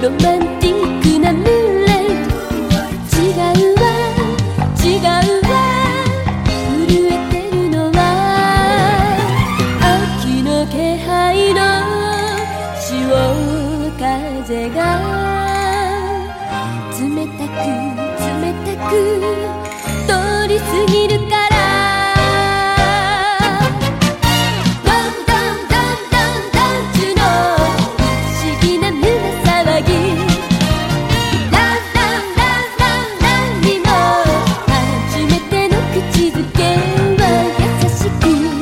ロマンティックなムーンライト。違うわ違うわ、震えてるのは秋の気配の潮風が冷たく冷たく通り過ぎるから。ドンドンドンドンドン中の不思議な胸騒ぎ。ランランランランランにも初めての口づけは優しく。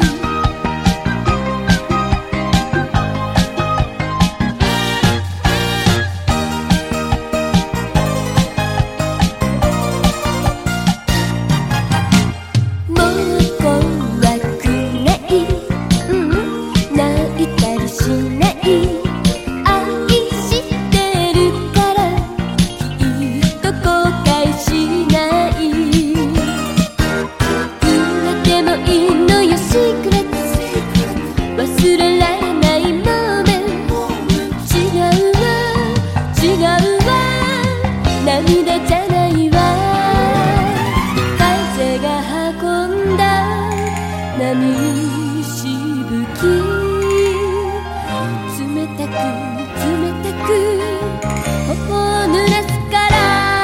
忘れられないモーメント。違うわ違うわ、涙じゃないわ。風が運んだ波しぶき。冷たく冷たく頬を濡らすから。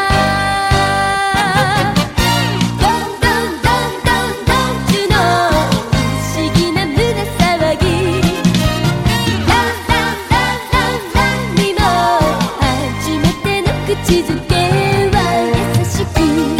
ドンドンドンドンドン中の不思議な胸騒ぎ。ランランランランランにも初めての口づけは優しく。